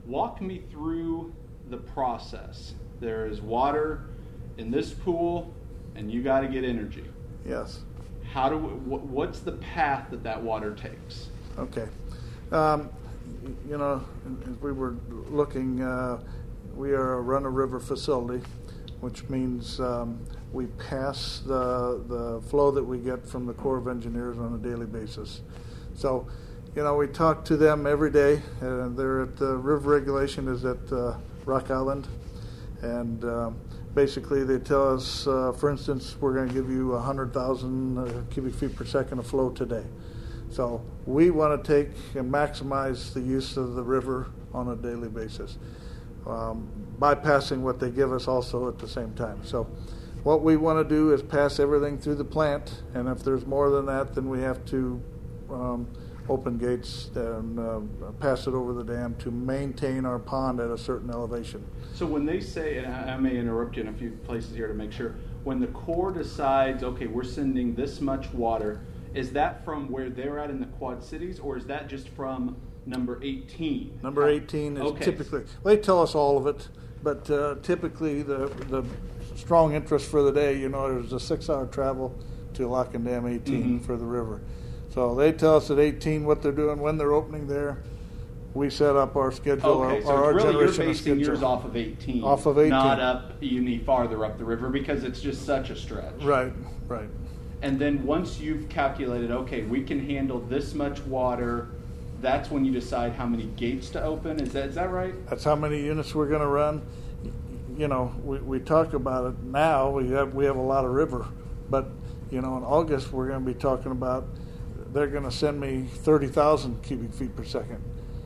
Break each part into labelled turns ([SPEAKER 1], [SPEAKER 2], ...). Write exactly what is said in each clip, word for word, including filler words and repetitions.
[SPEAKER 1] walk me through the process. There is water in this pool, and you got to get energy.
[SPEAKER 2] Yes.
[SPEAKER 1] How do we, wh- what's the path that that water takes?
[SPEAKER 2] Okay. Um, you know, as we were looking, uh, we are a run-of-river facility, which means um, we pass the the flow that we get from the Corps of Engineers on a daily basis. So, you know, we talk to them every day, and they're at the river regulation is at uh, Rock Island, and um, basically they tell us, uh, for instance, we're going to give you one hundred thousand uh, cubic feet per second of flow today. So we want to take and maximize the use of the river on a daily basis, um, bypassing what they give us also at the same time. So what we want to do is pass everything through the plant, and if there's more than that, then we have to um, open gates and uh, pass it over the dam to maintain our pond at a certain elevation.
[SPEAKER 1] So when they say, and I, I may interrupt you in a few places here to make sure, when the Corps decides, okay, we're sending this much water, is that from where they're at in the Quad Cities, or is that just from number eighteen?
[SPEAKER 2] Number eighteen is
[SPEAKER 1] okay.
[SPEAKER 2] typically, they tell us all of it, but uh, typically the the strong interest for the day, you know, there's a six-hour travel to Lock and Dam eighteen
[SPEAKER 1] mm-hmm.
[SPEAKER 2] for the river. So they tell us at eighteen what they're doing, when they're opening there. We set up our schedule,
[SPEAKER 1] okay,
[SPEAKER 2] our,
[SPEAKER 1] so
[SPEAKER 2] our
[SPEAKER 1] it's really
[SPEAKER 2] generation
[SPEAKER 1] you're
[SPEAKER 2] of
[SPEAKER 1] basing
[SPEAKER 2] schedule.
[SPEAKER 1] yours off of eighteen,
[SPEAKER 2] Off of eighteen.
[SPEAKER 1] Not up any farther up the river, because it's just such a stretch.
[SPEAKER 2] Right, right.
[SPEAKER 1] And then once you've calculated, okay, we can handle this much water, that's when you decide how many gates to open. Is that is that right?
[SPEAKER 2] That's how many units we're going to run. You know, we, we talk about it now. We have we have a lot of river, but you know, in August we're going to be talking about they're going to send me thirty thousand cubic feet per second.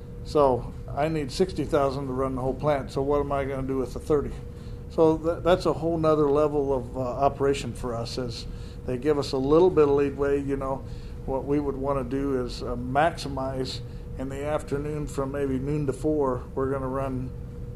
[SPEAKER 2] So I need sixty thousand to run the whole plant. So what am I going to do with the thirty? So that, that's a whole nother level of uh, operation for us. As they give us a little bit of leeway, you know, what we would want to do is uh, maximize in the afternoon from maybe noon to four. We're going to run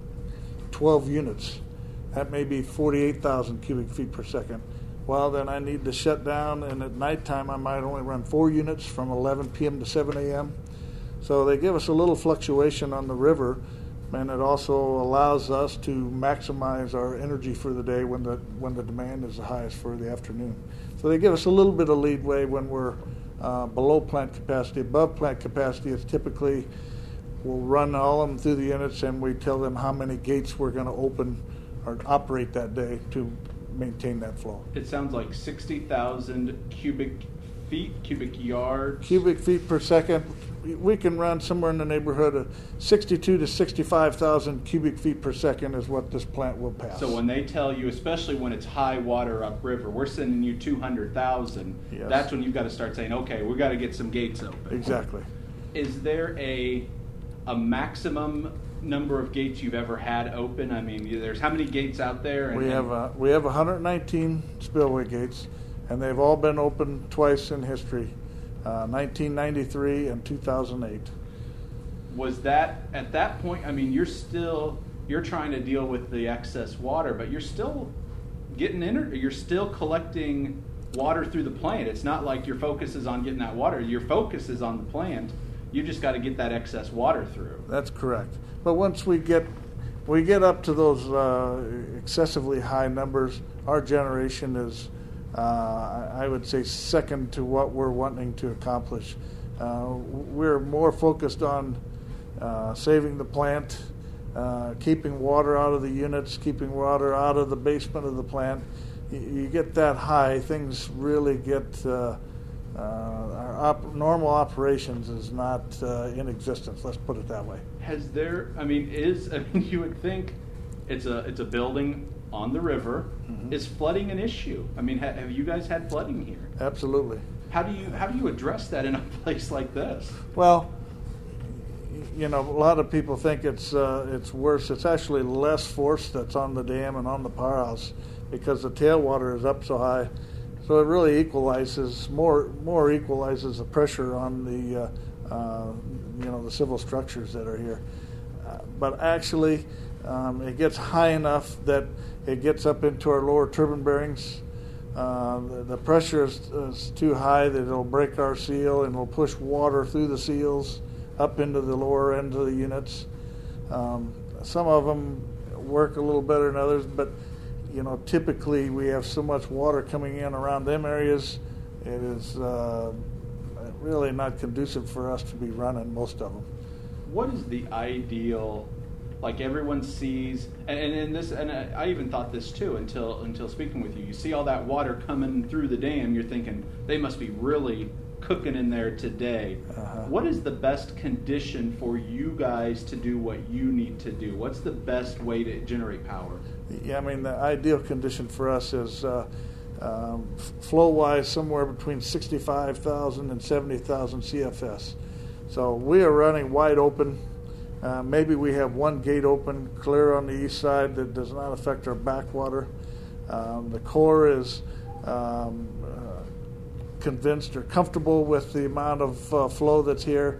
[SPEAKER 2] twelve units. That may be forty-eight thousand cubic feet per second. Well, then I need to shut down, and at nighttime I might only run four units from eleven p.m. to seven a.m. So they give us a little fluctuation on the river, and it also allows us to maximize our energy for the day when the when the demand is the highest for the afternoon. So they give us a little bit of leeway when we're uh, below plant capacity. Above plant capacity, it's typically we'll run all of them through the units, and we tell them how many gates we're going to open or operate that day to maintain that flow.
[SPEAKER 1] It sounds like sixty thousand cubic feet, cubic yards.
[SPEAKER 2] Cubic feet per second. We can run somewhere in the neighborhood of sixty-two to sixty-five thousand cubic feet per second is what this plant will pass.
[SPEAKER 1] So when they tell you, especially when it's high water upriver, we're sending you two hundred thousand,
[SPEAKER 2] yes.
[SPEAKER 1] That's when you've got to start saying, okay, we've got to get some gates open.
[SPEAKER 2] Exactly.
[SPEAKER 1] Is there a a maximum number of gates you've ever had open? I mean, there's how many gates out there? And,
[SPEAKER 2] we have uh, we have one hundred nineteen spillway gates, and they've all been open twice in history, uh, nineteen ninety-three and two thousand eight.
[SPEAKER 1] Was that at that point? I mean, you're still you're trying to deal with the excess water, but you're still getting in. You're still collecting water through the plant. It's not like your focus is on getting that water. Your focus is on the plant. You just got to get that excess water through.
[SPEAKER 2] That's correct. But once we get we get up to those uh, excessively high numbers, our generation is, uh, I would say, second to what we're wanting to accomplish. Uh, we're more focused on uh, saving the plant, uh, keeping water out of the units, keeping water out of the basement of the plant. You, you get that high, things really get. Uh, Uh, our op- normal operations is not uh, in existence. Let's put it that way.
[SPEAKER 1] Has there? I mean, is I mean, you would think it's a it's a building on the river. Mm-hmm. Is flooding an issue? I mean, ha- have you guys had flooding here?
[SPEAKER 2] Absolutely.
[SPEAKER 1] How do you how do you address that in a place like this?
[SPEAKER 2] Well, you know, a lot of people think it's uh, it's worse. It's actually less force that's on the dam and on the powerhouse because the tailwater is up so high. So it really equalizes more more equalizes the pressure on the uh, uh, you know the civil structures that are here. Uh, but actually, um, it gets high enough that it gets up into our lower turbine bearings. Uh, the, the pressure is, is too high that it'll break our seal and it'll push water through the seals up into the lower end of the units. Um, some of them work a little better than others, but you know, typically we have so much water coming in around them areas, it is uh, really not conducive for us to be running most of them.
[SPEAKER 1] What is the ideal, like everyone sees, and, and, and this, and I even thought this too until until speaking with you. You see all that water coming through the dam, you're thinking they must be really cooking in there today. Uh-huh. What is the best condition for you guys to do what you need to do? What's the best way to generate power?
[SPEAKER 2] Yeah, I mean, the ideal condition for us is uh, um, flow-wise somewhere between sixty-five thousand and seventy thousand C F S. So we are running wide open. Uh, maybe we have one gate open clear on the east side that does not affect our backwater. Um, the Corps is um, uh, convinced or comfortable with the amount of uh, flow that's here.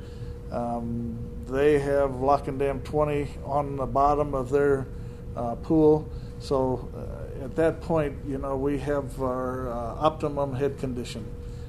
[SPEAKER 2] Um, they have Lock and Dam twenty on the bottom of their uh, pool. So uh, at that point, you know, we have our uh, optimum head condition.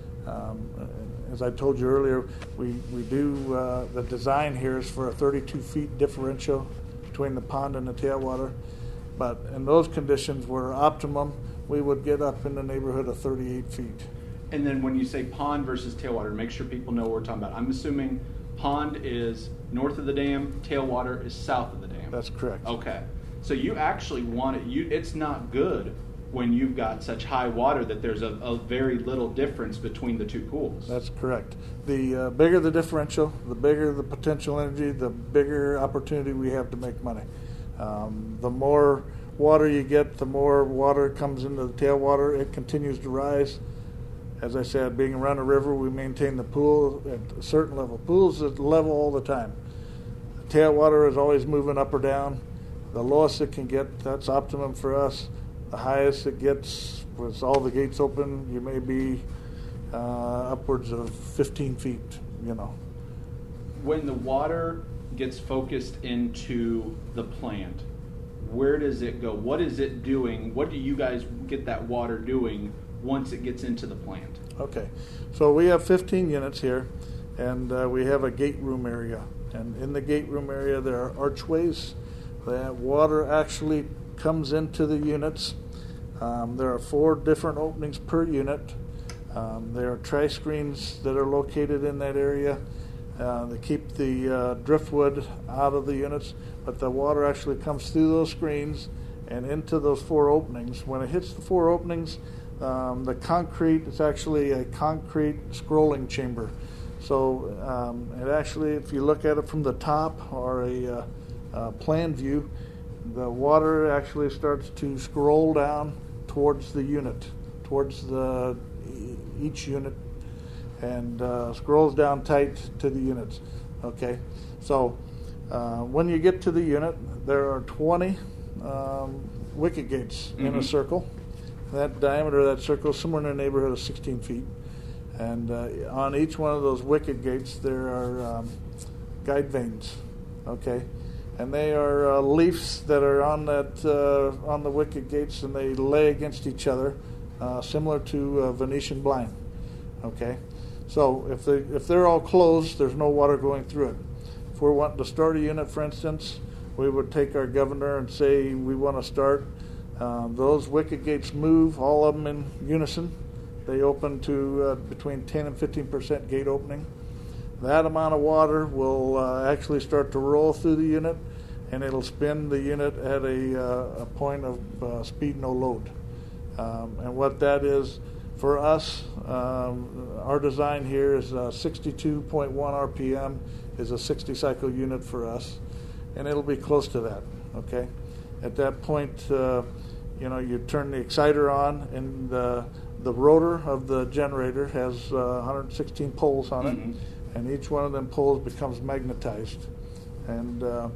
[SPEAKER 2] Um, as I told you earlier, we, we do, uh, the design here is for a thirty-two feet differential between the pond and the tailwater. But in those conditions where optimum, we would get up in the neighborhood of thirty-eight feet.
[SPEAKER 1] And then when you say pond versus tailwater, make sure people know what we're talking about. I'm assuming pond is north of the dam, tailwater is south of the dam.
[SPEAKER 2] That's correct.
[SPEAKER 1] Okay. So you actually want it, you, it's not good when you've got such high water that there's a, a very little difference between the two pools.
[SPEAKER 2] That's correct. The uh, bigger the differential, the bigger the potential energy, the bigger opportunity we have to make money. Um, the more water you get, the more water comes into the tailwater. It continues to rise. As I said, being around a river, we maintain the pool at a certain level. Pool's at level all the time. The tailwater is always moving up or down. The lowest it can get, that's optimum for us. The highest it gets, with all the gates open, you may be uh, upwards of fifteen feet, you know.
[SPEAKER 1] When the water gets focused into the plant, where does it go? What is it doing? What do you guys get that water doing once it gets into the plant?
[SPEAKER 2] Okay, so we have fifteen units here, and uh, we have a gate room area. And in the gate room area, there are archways. That water actually comes into the units. Um, there are four different openings per unit. Um, there are tri-screens that are located in that area. Uh, they keep the uh, driftwood out of the units, but the water actually comes through those screens and into those four openings. When it hits the four openings, um, the concrete is actually a concrete scrolling chamber. So um, it actually, if you look at it from the top or a uh, uh, plan view, the water actually starts to scroll down towards the unit, towards the each unit, and uh, scrolls down tight to the units. Okay, so uh, when you get to the unit, there are twenty um, wicket gates mm-hmm. in a circle. That diameter of that circle is somewhere in the neighborhood of sixteen feet. And uh, on each one of those wicket gates, there are um, guide vanes. Okay, and they are uh, leaves that are on that uh, on the wicket gates, and they lay against each other, uh, similar to a Venetian blind. Okay, so if they if they're all closed, there's no water going through it. If we're wanting to start a unit, for instance, we would take our governor and say we want to start. Um, those wicket gates move, all of them in unison. They open to uh, between ten and fifteen percent gate opening. That amount of water will uh, actually start to roll through the unit, and it'll spin the unit at a, uh, a point of uh, speed no load. Um, and what that is for us, um, our design here is uh, sixty-two point one R P M is a sixty cycle unit for us, and it'll be close to that. Okay, at that point, uh, you know, you turn the exciter on, and the the rotor of the generator has uh, one hundred sixteen poles on it, mm-hmm. and each one of them poles becomes magnetized. And uh,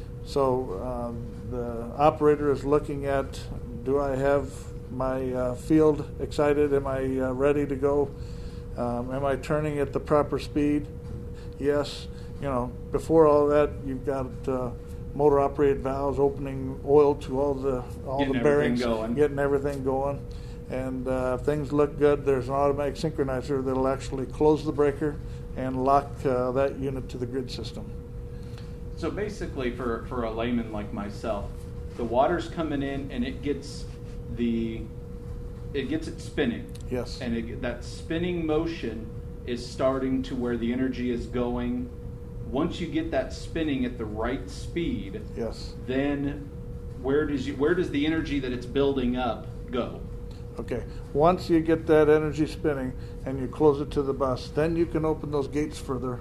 [SPEAKER 2] so uh, the operator is looking at, do I have my uh, field excited? Am I uh, ready to go? Um, am I turning at the proper speed? Yes. You know, before all that, you've got uh, motor operated valves opening oil to all the all
[SPEAKER 1] getting
[SPEAKER 2] the bearings,
[SPEAKER 1] going.
[SPEAKER 2] getting everything going. And uh, if things look good, there's an automatic synchronizer that'll actually close the breaker and lock uh, that unit to the grid system.
[SPEAKER 1] So basically, for, for a layman like myself, the water's coming in and it gets the it gets it spinning.
[SPEAKER 2] Yes.
[SPEAKER 1] And it, that spinning motion is starting to where the energy is going. Once you get that spinning at the right speed,
[SPEAKER 2] yes.
[SPEAKER 1] then where does you where does the energy that it's building up go?
[SPEAKER 2] Okay. Once you get that energy spinning and you close it to the bus, then you can open those gates further,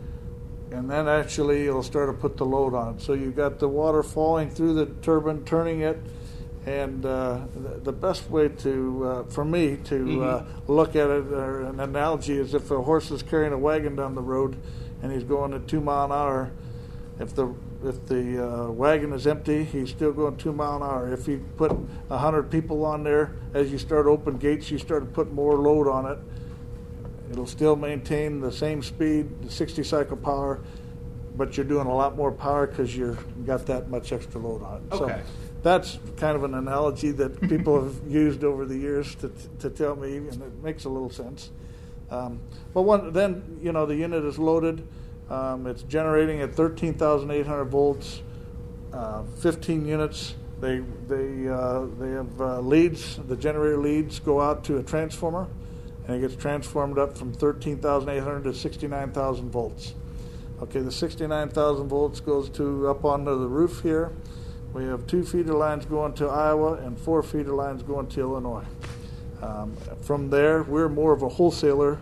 [SPEAKER 2] and then actually you'll start to put the load on. So you've got the water falling through the turbine, turning it, and uh, the, the best way to, uh, for me, to
[SPEAKER 1] mm-hmm.
[SPEAKER 2] uh, look at it, or an analogy, is if a horse is carrying a wagon down the road and he's going at two mile an hour. If the if the uh, wagon is empty, he's still going two mile an hour. If you put a hundred people on there, as you start open gates, you start to put more load on it. It'll still maintain the same speed, the sixty cycle power, but you're doing a lot more power because you've got that much extra load on it.
[SPEAKER 1] Okay.
[SPEAKER 2] So that's kind of an analogy that people have used over the years to to tell me, and it makes a little sense. Um, but one, then, you know, the unit is loaded. Um, it's generating at thirteen thousand eight hundred volts, uh, fifteen units. They they uh, they have uh, leads. The generator leads go out to a transformer, and it gets transformed up from thirteen thousand eight hundred to sixty-nine thousand volts. Okay, the sixty-nine thousand volts goes to up onto the roof here. We have two feeder lines going to Iowa and four feeder lines going to Illinois. Um, from there, we're more of a wholesaler.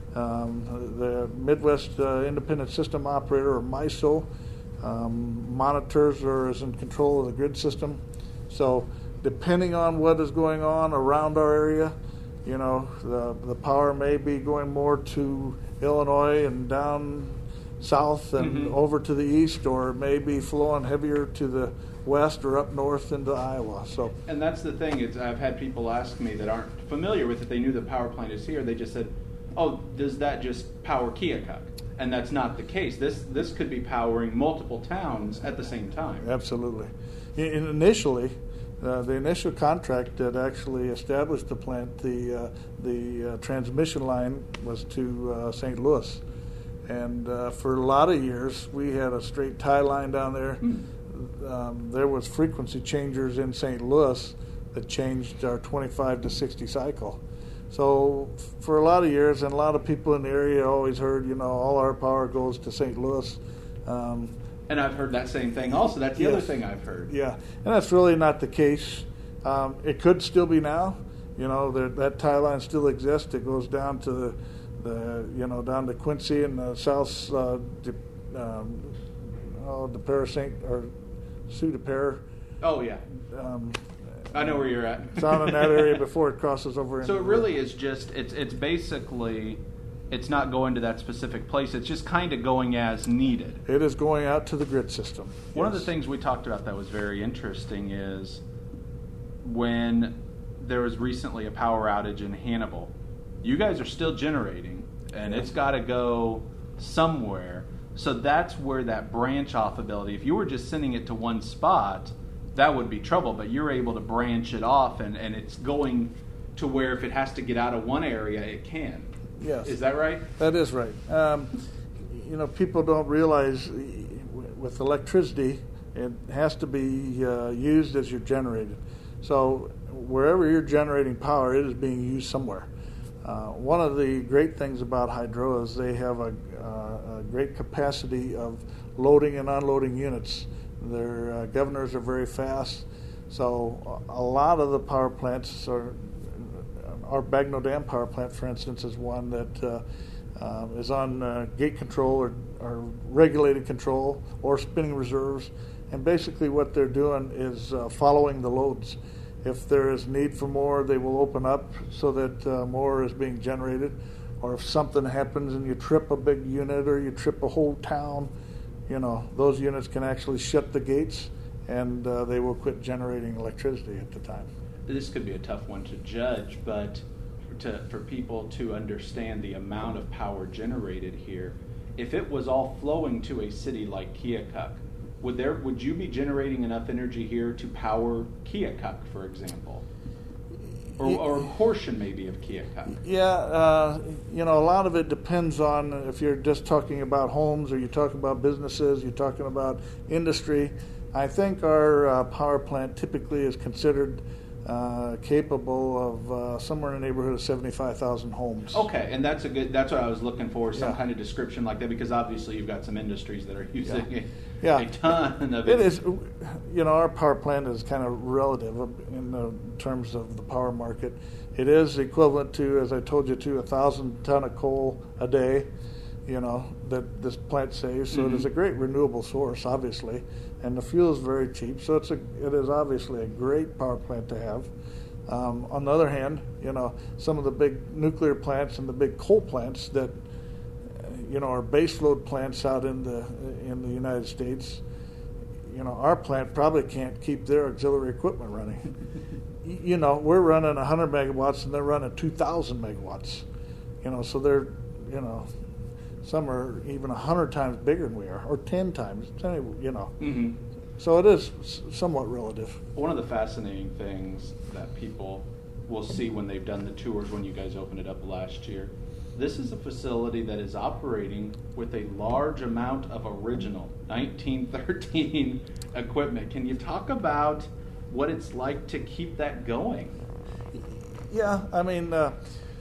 [SPEAKER 2] Um, the Midwest uh, Independent System Operator, or M I S O, um, monitors or is in control of the grid system. So depending on what is going on around our area, you know, the, the power may be going more to Illinois and down south and
[SPEAKER 1] mm-hmm.
[SPEAKER 2] over to the east, or it may be flowing heavier to the west or up north into Iowa. So,
[SPEAKER 1] and that's the thing. Is I've had people ask me that aren't familiar with it. They knew the power plant is here. They just said, "Oh, does that just power Keokuk?" And that's not the case. This this could be powering multiple towns at the same time.
[SPEAKER 2] Absolutely. In, initially, uh, the initial contract that actually established the plant, the uh, the uh, transmission line was to uh, Saint Louis, and uh, for a lot of years we had a straight tie line down there. Mm. Um, there was frequency changers in Saint Louis that changed our twenty-five to sixty cycle. So for a lot of years, and a lot of people in the area always heard, you know, all our power goes to Saint Louis. Um,
[SPEAKER 1] and I've heard that same thing also. That's the
[SPEAKER 2] yes,
[SPEAKER 1] other thing I've heard.
[SPEAKER 2] Yeah, and that's really not the case. Um, it could still be now. You know, there, that tie line still exists. It goes down to the, the you know, down to Quincy and the South, uh, de, um, oh, De Pere Saint, or Sioux de Pere.
[SPEAKER 1] Oh, yeah.
[SPEAKER 2] Um,
[SPEAKER 1] I know where you're at.
[SPEAKER 2] It's out in that area before it crosses over.
[SPEAKER 1] So it really is just, it's it's basically, it's not going to that specific place. It's just kind of going as needed.
[SPEAKER 2] It is going out to the grid system.
[SPEAKER 1] One
[SPEAKER 2] yes.
[SPEAKER 1] of the things we talked about that was very interesting is when there was recently a power outage in Hannibal. You guys are still generating, and
[SPEAKER 2] yes.
[SPEAKER 1] it's got to go somewhere. So that's where that branch off ability, if you were just sending it to one spot, that would be trouble, but you're able to branch it off, and, and it's going to where if it has to get out of one area, it can.
[SPEAKER 2] Yes.
[SPEAKER 1] Is that right?
[SPEAKER 2] That is right. Um, you know, people don't realize with electricity, it has to be uh, used as you're generated. So wherever you're generating power, it is being used somewhere. Uh, one of the great things about hydro is they have a, uh, a great capacity of loading and unloading units. Their uh, governors are very fast, so a lot of the power plants are. Our Bagnell Dam power plant, for instance, is one that uh, uh, is on uh, gate control or, or regulated control or spinning reserves, and basically what they're doing is uh, following the loads. If there is need for more, they will open up so that uh, more is being generated, or if something happens and you trip a big unit or you trip a whole town, you know, those units can actually shut the gates, and uh, they will quit generating electricity at the time.
[SPEAKER 1] This could be a tough one to judge, but to, for people to understand the amount of power generated here, if it was all flowing to a city like Keokuk, would there would you be generating enough energy here to power Keokuk, for example? or, or a portion maybe of Keokuk?
[SPEAKER 2] Yeah, uh, you know, a lot of it depends on if you're just talking about homes or you're talking about businesses, you're talking about industry. I think our uh, power plant typically is considered uh, capable of uh, somewhere in the neighborhood of seventy-five thousand homes.
[SPEAKER 1] Okay, and that's a good. That's what I was looking for, some
[SPEAKER 2] Yeah.
[SPEAKER 1] kind of description like that, because obviously you've got some industries that are using
[SPEAKER 2] Yeah.
[SPEAKER 1] a,
[SPEAKER 2] Yeah.
[SPEAKER 1] a ton of it.
[SPEAKER 2] It is, you know, our power plant is kind of relative in the terms of the power market. It is equivalent to, as I told you, to a thousand ton of coal a day, you know, that this plant saves. So
[SPEAKER 1] Mm-hmm.
[SPEAKER 2] it is a great renewable source, obviously, and the fuel is very cheap. So it's a, it is obviously a great power plant to have. Um, on the other hand, you know, some of the big nuclear plants and the big coal plants that, you know, are baseload plants out in the in the United States, you know, our plant probably can't keep their auxiliary equipment running. You know, we're running one hundred megawatts and they're running two thousand megawatts. You know, so they're, you know, some are even one hundred times bigger than we are, or ten times, you know.
[SPEAKER 1] Mm-hmm.
[SPEAKER 2] So it is somewhat relative.
[SPEAKER 1] One of the fascinating things that people will see when they've done the tours, when you guys opened it up last year, this is a facility that is operating with a large amount of original nineteen thirteen equipment. Can you talk about what it's like to keep that going?
[SPEAKER 2] Yeah, I mean, uh,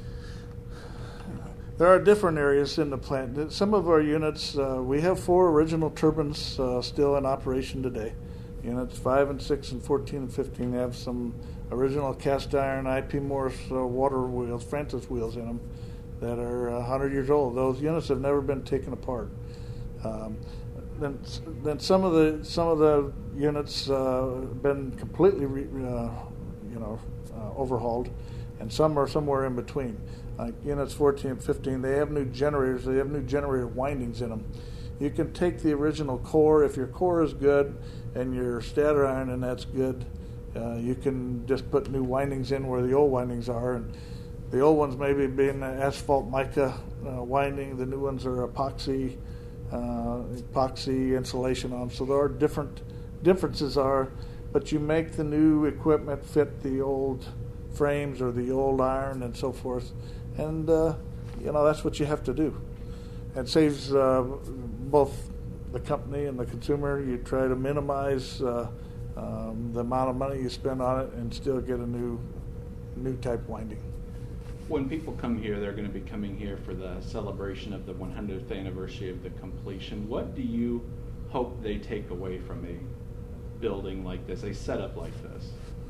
[SPEAKER 2] there are different areas in the plant. Some of our units, uh, we have four original turbines uh, still in operation today. Units five and six and fourteen and fifteen have some original cast iron I P Morse uh, water wheels, Francis wheels in them that are one hundred years old. Those units have never been taken apart. Um, then, then some of the some of the units uh, been completely, re, uh, you know, uh, overhauled, and some are somewhere in between. Like units fourteen and fifteen, they have new generators. They have new generator windings in them. You can take the original core. If your core is good and your stator iron and that's good, uh, you can just put new windings in where the old windings are. And the old ones maybe being asphalt mica uh, winding. The new ones are epoxy, uh, epoxy insulation on them. So there are different differences are, but you make the new equipment fit the old frames or the old iron and so forth. And, uh, you know, that's what you have to do. It saves uh, both the company and the consumer. You try to minimize uh, um, the amount of money you spend on it and still get a new new type winding.
[SPEAKER 1] When people come here, they're going to be coming here for the celebration of the one hundredth anniversary of the completion. What do you hope they take away from a building like this, a setup like this?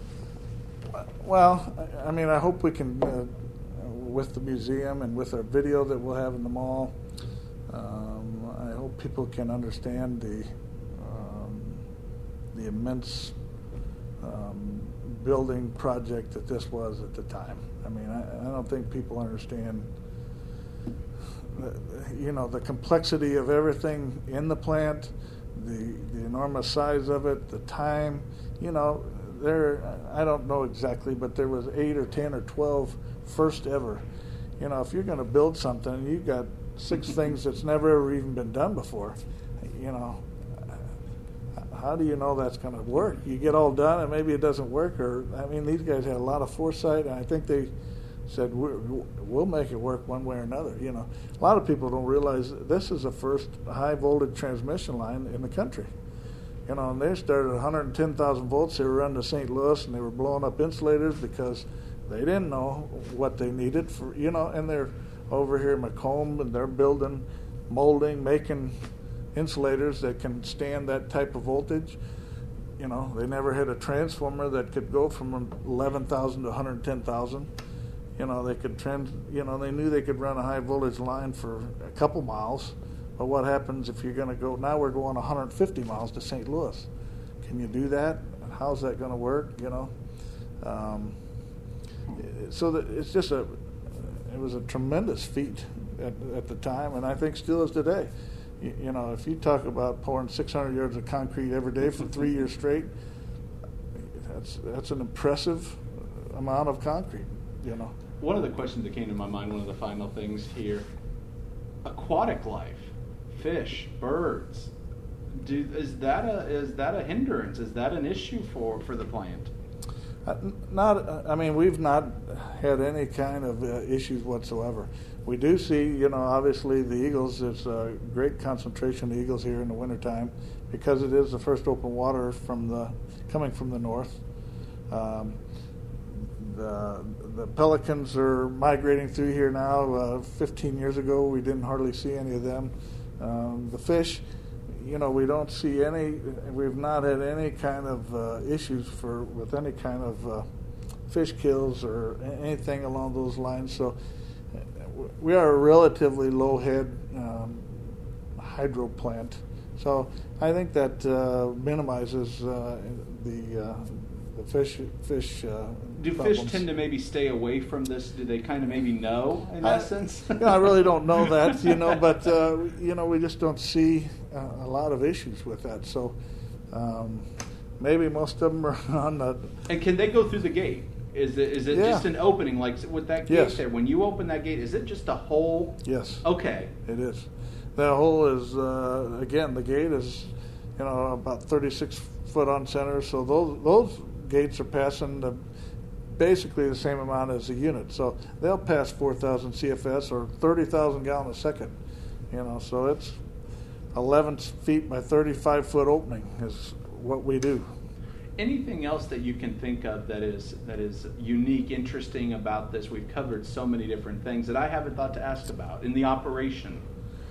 [SPEAKER 2] Well, I mean, I hope we can, uh, with the museum and with our video that we'll have in the mall, um, I hope people can understand the um, the immense um, building project that this was at the time. I mean, I, I don't think people understand, the, you know, the complexity of everything in the plant, the the enormous size of it, the time. You know, there, I don't know exactly, but there was eight or ten or twelve first ever. You know, if you're going to build something, you've got six things that's never ever even been done before. You know, how do you know that's going to work? You get all done and maybe it doesn't work. Or I mean, these guys had a lot of foresight, and I think they said We're, we'll make it work one way or another. You know, a lot of people don't realize this is the first high voltage transmission line in the country. You know, and they started at one hundred ten thousand volts. They were running to Saint Louis, and they were blowing up insulators because they didn't know what they needed for, you know, and they're over here in Macomb, and they're building, molding, making insulators that can stand that type of voltage. You know, they never had a transformer that could go from eleven thousand to one hundred ten thousand. You know, they could trans, you know, they knew they could run a high voltage line for a couple miles. But what happens if you're going to go, now we're going one hundred fifty miles to Saint Louis. Can you do that? How's that going to work, you know? Um, so that it's just a, it was a tremendous feat at, at the time, and I think still is today. You, you know, if you talk about pouring six hundred yards of concrete every day for three years straight, that's that's an impressive amount of concrete, you know.
[SPEAKER 1] One of the questions that came to my mind, one of the final things here, aquatic life, fish, birds, do, is that a is that a hindrance? Is that an issue for, for the plant?
[SPEAKER 2] Uh, Not, I mean, we've not had any kind of uh, issues whatsoever. We do see, you know, obviously the eagles, there's a great concentration of eagles here in the wintertime because it is the first open water from the, coming from the north. Um, the, the pelicans are migrating through here now. Uh, fifteen years ago, we didn't hardly see any of them. Um, the fish, you know, we don't see any, we've not had any kind of uh, issues for with any kind of uh, fish kills or anything along those lines. So uh, we are a relatively low head um, hydro plant. So I think that uh, minimizes uh, the uh, the fish fish. Uh,
[SPEAKER 1] Do
[SPEAKER 2] problems.
[SPEAKER 1] fish tend to maybe stay away from this? Do they kind of maybe know in
[SPEAKER 2] I,
[SPEAKER 1] essence?
[SPEAKER 2] you know, I really don't know that, you know, but uh, you know, we just don't see uh, a lot of issues with that. So um, maybe most of them are on the.
[SPEAKER 1] And can they go through the gate? Is it is it
[SPEAKER 2] Yeah.
[SPEAKER 1] just an opening like with that gate
[SPEAKER 2] Yes.
[SPEAKER 1] there? When you open that gate, is it just a hole?
[SPEAKER 2] Yes.
[SPEAKER 1] Okay.
[SPEAKER 2] It is. That hole is uh, again. The gate is, you know, about thirty-six foot on center. So those those gates are passing the, basically the same amount as the unit. So they'll pass four thousand C F S or thirty thousand gallons a second. You know, so it's eleven feet by thirty-five foot opening is what we do.
[SPEAKER 1] Anything else that you can think of that is that is unique, interesting about this? We've covered so many different things that I haven't thought to ask about in the operation.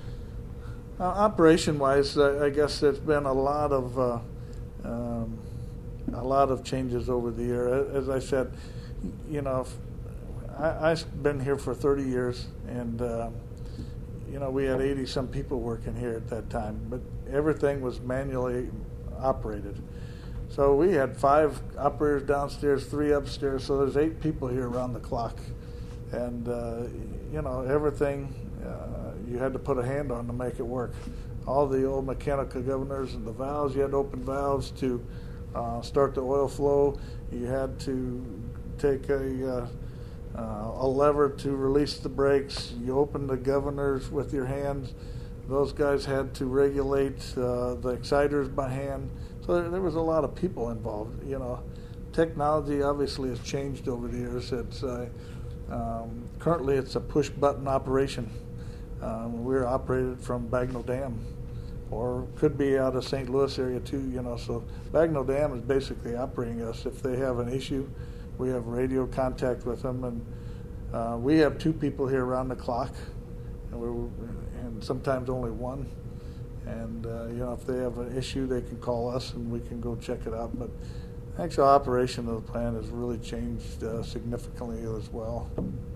[SPEAKER 2] Uh, operation-wise, uh, I guess there's been a lot of uh, um, a lot of changes over the year. As I said, you know, I, I've been here for thirty years, and uh, you know, we had eighty some people working here at that time, but everything was manually operated. So we had five operators downstairs, three upstairs. So there's eight people here around the clock, and uh, you know, everything. Uh, you had to put a hand on to make it work. All the old mechanical governors and the valves, you had to open valves to uh, start the oil flow. You had to take a, uh, uh, a lever to release the brakes. You opened the governors with your hands. Those guys had to regulate uh, the exciters by hand. So there, there was a lot of people involved. You know, technology obviously has changed over the years. It's uh, um, currently it's a push button operation. Um, we're operated from Bagnell Dam, or could be out of Saint Louis area too. You know, so Bagnell Dam is basically operating us. If they have an issue, we have radio contact with them, and uh, we have two people here around the clock, and, we're, and sometimes only one. And uh, you know, if they have an issue, they can call us, and we can go check it out. But the actual operation of the plant has really changed uh, significantly as well.